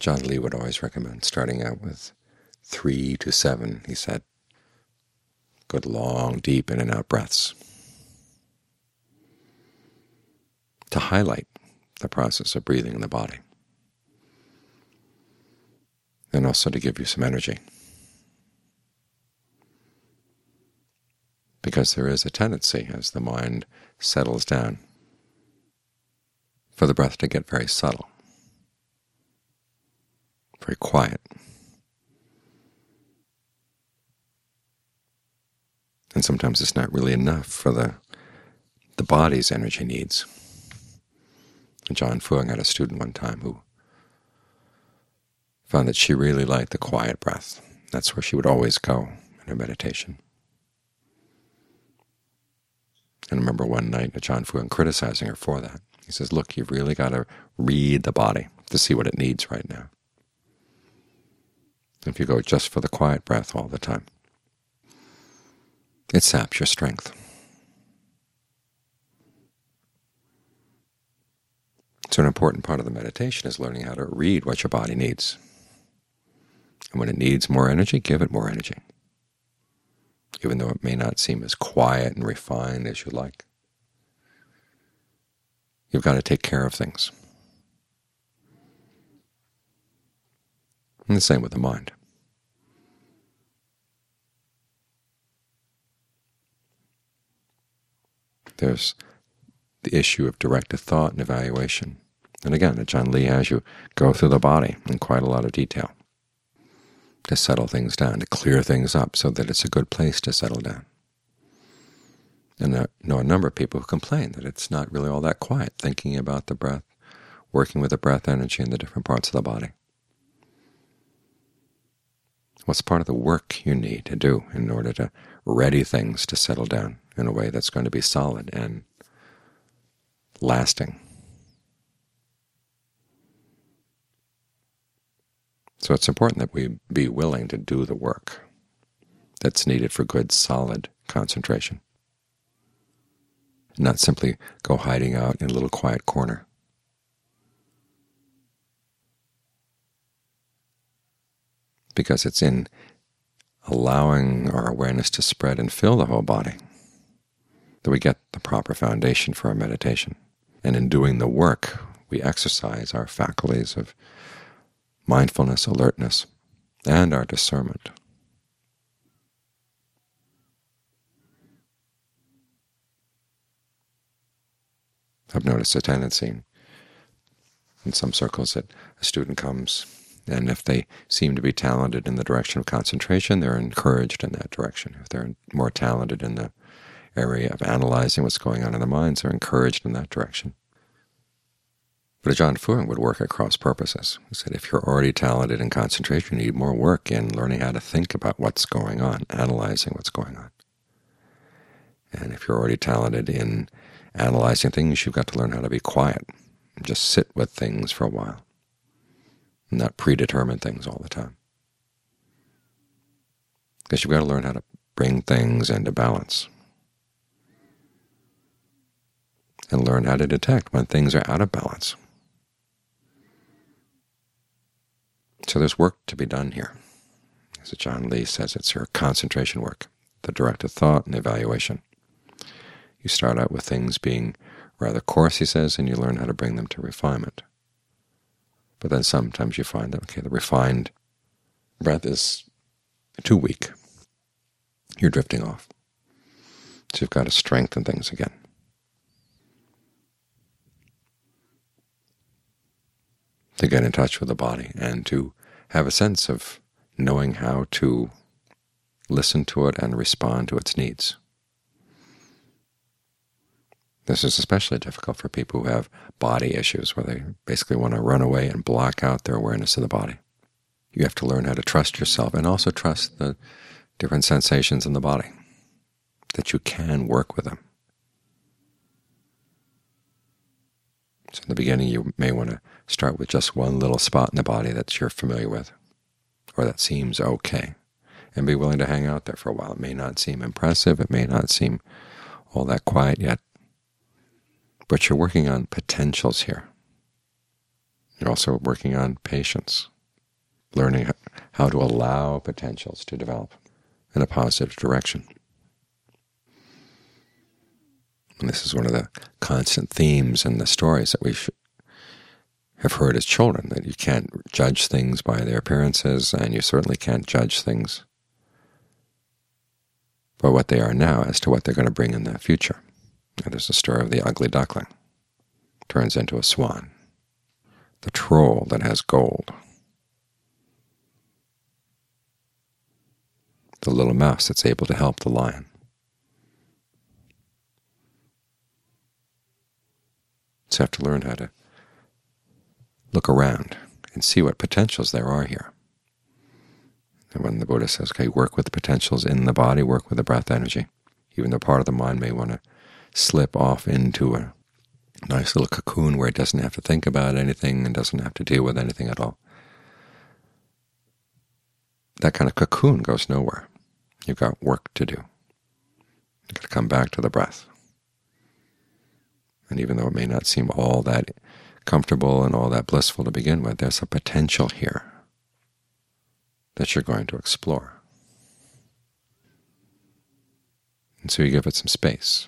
John Lee would always recommend starting out with 3 to 7, he said, good long, deep in and out breaths to highlight the process of breathing in the body, and also to give you some energy. Because there is a tendency, as the mind settles down, for the breath to get very subtle, very quiet. And sometimes it's not really enough for the body's energy needs. Ajaan Fuang had a student one time who found that she really liked the quiet breath. That's where she would always go in her meditation. And I remember one night Ajaan Fuang criticizing her for that. He says, look, you've really got to read the body to see what it needs right now. If you go just for the quiet breath all the time, it saps your strength. So an important part of the meditation is learning how to read what your body needs. And when it needs more energy, give it more energy, even though it may not seem as quiet and refined as you like. You've got to take care of things. And the same with the mind. There's the issue of directed thought and evaluation. And again, Ajaan Lee has you go through the body in quite a lot of detail to settle things down, to clear things up so that it's a good place to settle down. And I know a number of people who complain that it's not really all that quiet, thinking about the breath, working with the breath energy in the different parts of the body. What's part of the work you need to do in order to ready things to settle down in a way that's going to be solid and lasting? So it's important that we be willing to do the work that's needed for good, solid concentration, not simply go hiding out in a little quiet corner. Because it's in allowing our awareness to spread and fill the whole body that we get the proper foundation for our meditation. And in doing the work, we exercise our faculties of mindfulness, alertness, and our discernment. I've noticed a tendency in some circles that a student comes, and if they seem to be talented in the direction of concentration, they're encouraged in that direction. If they're more talented in the area of analyzing what's going on in their minds, they're encouraged in that direction. But Ajaan Fuang would work at cross purposes. He said, if you're already talented in concentration, you need more work in learning how to think about what's going on, analyzing what's going on. And if you're already talented in analyzing things, you've got to learn how to be quiet and just sit with things for a while, and not predetermine things all the time. Because you've got to learn how to bring things into balance and learn how to detect when things are out of balance. So there's work to be done here. As Ajaan Lee says, it's your concentration work, the directed thought and evaluation. You start out with things being rather coarse, he says, and you learn how to bring them to refinement. But then sometimes you find that, okay, the refined breath is too weak. You're drifting off. So you've got to strengthen things again. To get in touch with the body and to have a sense of knowing how to listen to it and respond to its needs. This is especially difficult for people who have body issues, where they basically want to run away and block out their awareness of the body. You have to learn how to trust yourself and also trust the different sensations in the body, that you can work with them. So in the beginning you may want to start with just one little spot in the body that you're familiar with, or that seems okay, and be willing to hang out there for a while. It may not seem impressive, it may not seem all that quiet yet, but you're working on potentials here. You're also working on patience. learning how to allow potentials to develop in a positive direction. And this is one of the constant themes in the stories that we have heard as children, that you can't judge things by their appearances, and you certainly can't judge things by what they are now as to what they're going to bring in the future. And there's the story of the ugly duckling turns into a swan, the troll that has gold, the little mouse that's able to help the lion. So you have to learn how to look around and see what potentials there are here. And when the Buddha says, okay, work with the potentials in the body, work with the breath energy, even though part of the mind may want to slip off into a nice little cocoon where it doesn't have to think about anything and doesn't have to deal with anything at all, that kind of cocoon goes nowhere. You've got work to do. You've got to come back to the breath. And even though it may not seem all that comfortable and all that blissful to begin with, there's a potential here that you're going to explore. And so you give it some space.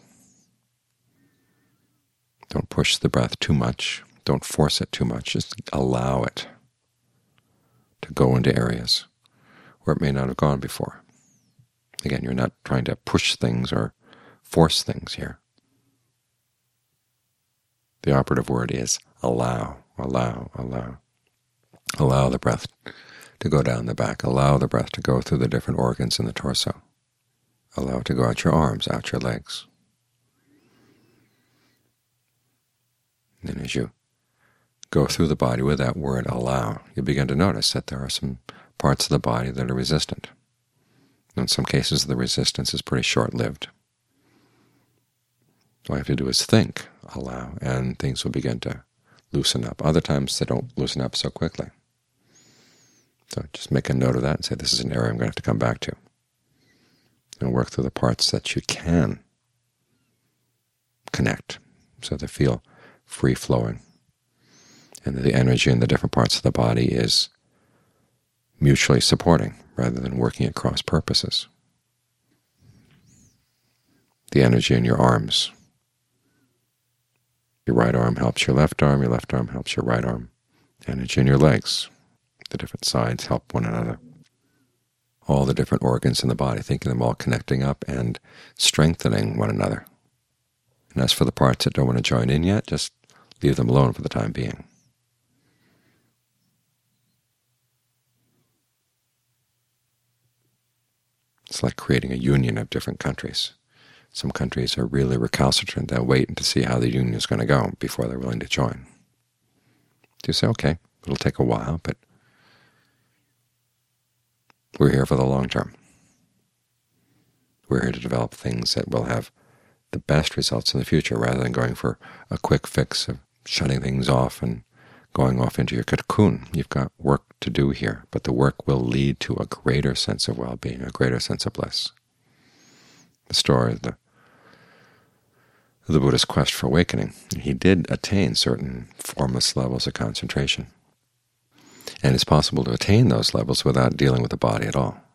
Don't push the breath too much. Don't force it too much. Just allow it to go into areas where it may not have gone before. Again, you're not trying to push things or force things here. The operative word is allow, allow, allow. Allow the breath to go down the back. Allow the breath to go through the different organs in the torso. Allow it to go out your arms, out your legs. And then as you go through the body with that word allow, you begin to notice that there are some parts of the body that are resistant. In some cases, the resistance is pretty short-lived. All you have to do is think, allow, and things will begin to loosen up. Other times they don't loosen up so quickly. So just make a note of that and say, this is an area I'm going to have to come back to. And work through the parts that you can connect so they feel free-flowing, and that the energy in the different parts of the body is mutually supporting rather than working at cross purposes. The energy in your arms. Your right arm helps your left arm helps your right arm. Energy in your legs. The different sides help one another. All the different organs in the body, thinking them all connecting up and strengthening one another. And as for the parts that don't want to join in yet, just leave them alone for the time being. It's like creating a union of different countries. Some countries are really recalcitrant. They'll wait to see how the union is going to go before they're willing to join. So you say, okay, it'll take a while, but we're here for the long term. We're here to develop things that will have the best results in the future, rather than going for a quick fix of shutting things off and going off into your cocoon. You've got work to do here, but the work will lead to a greater sense of well-being, a greater sense of bliss. The story of the Buddha's quest for awakening. He did attain certain formless levels of concentration, and it's possible to attain those levels without dealing with the body at all.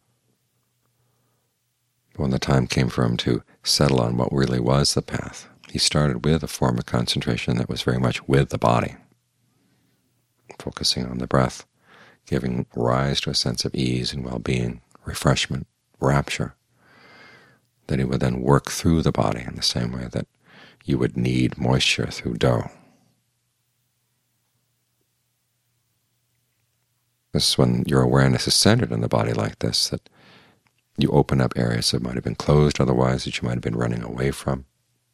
But when the time came for him to settle on what really was the path, he started with a form of concentration that was very much with the body, focusing on the breath, giving rise to a sense of ease and well-being, refreshment, rapture, that he would then work through the body in the same way that you would knead moisture through dough. This is when your awareness is centered in the body like this, that you open up areas that might have been closed otherwise, that you might have been running away from,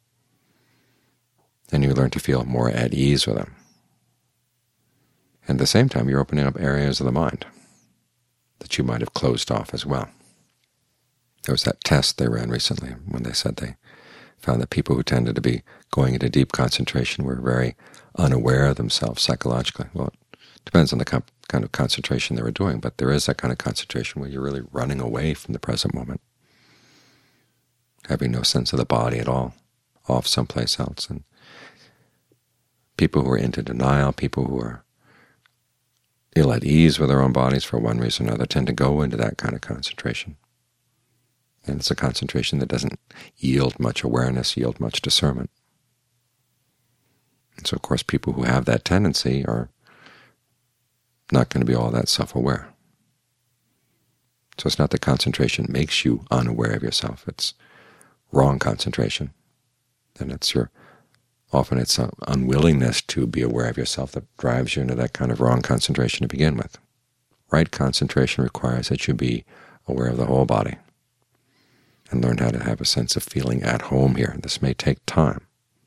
and you learn to feel more at ease with them. And at the same time, you're opening up areas of the mind that you might have closed off as well. There was that test they ran recently when they said they found that people who tended to be going into deep concentration were very unaware of themselves psychologically. Well, it depends on the kind of concentration they were doing, but there is that kind of concentration where you're really running away from the present moment, having no sense of the body at all, off someplace else. And people who are into denial, people who are ill at ease with their own bodies for one reason or another tend to go into that kind of concentration. And it's a concentration that doesn't yield much awareness, yield much discernment. And so, of course, people who have that tendency are not going to be all that self-aware. So it's not that concentration makes you unaware of yourself. It's wrong concentration. And often it's an unwillingness to be aware of yourself that drives you into that kind of wrong concentration to begin with. Right concentration requires that you be aware of the whole body and learn how to have a sense of feeling at home here. This may take time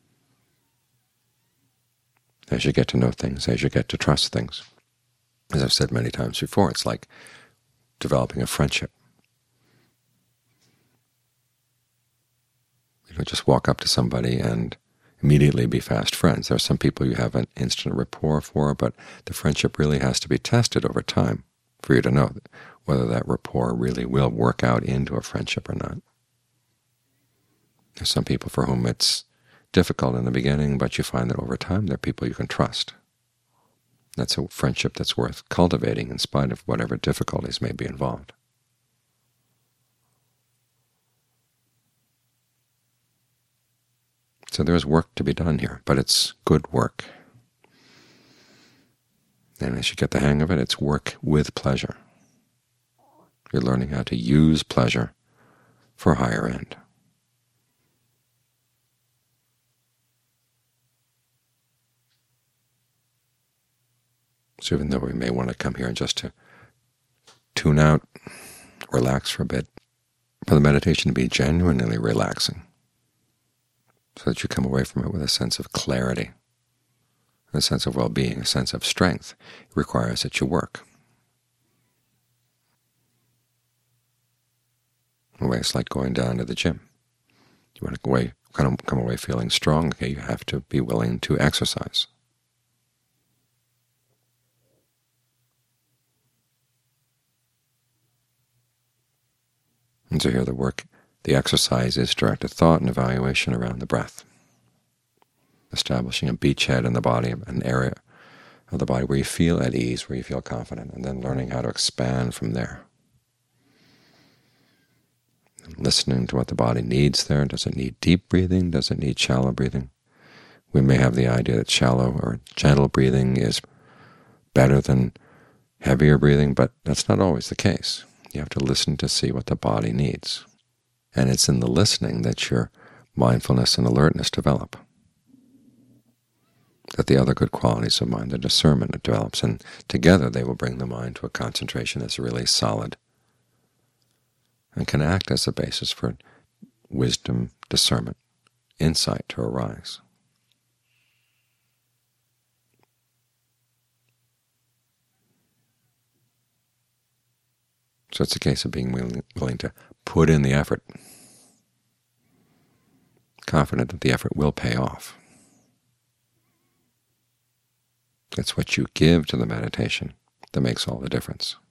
as you get to know things, as you get to trust things. As I've said many times before, it's like developing a friendship. You don't just walk up to somebody and immediately be fast friends. There are some people you have an instant rapport for, but the friendship really has to be tested over time for you to know whether that rapport really will work out into a friendship or not. There's some people for whom it's difficult in the beginning, but you find that over time they're people you can trust. That's a friendship that's worth cultivating in spite of whatever difficulties may be involved. So there's work to be done here, but it's good work. And as you get the hang of it, it's work with pleasure. You're learning how to use pleasure for a higher end. So even though we may want to come here just to tune out, relax for a bit, for the meditation to be genuinely relaxing, so that you come away from it with a sense of clarity, a sense of well-being, a sense of strength, it requires that you work. In a way, it's like going down to the gym. You want to come away feeling strong, okay, you have to be willing to exercise. And so here the exercise is directed thought and evaluation around the breath, establishing a beachhead in the body, an area of the body where you feel at ease, where you feel confident, and then learning how to expand from there. And listening to what the body needs there. Does it need deep breathing? Does it need shallow breathing? We may have the idea that shallow or gentle breathing is better than heavier breathing, but that's not always the case. You have to listen to see what the body needs. And it's in the listening that your mindfulness and alertness develop, that the other good qualities of mind, the discernment, develops, and together they will bring the mind to a concentration that's really solid and can act as a basis for wisdom, discernment, insight to arise. So it's a case of being willing to put in the effort, confident that the effort will pay off. It's what you give to the meditation that makes all the difference.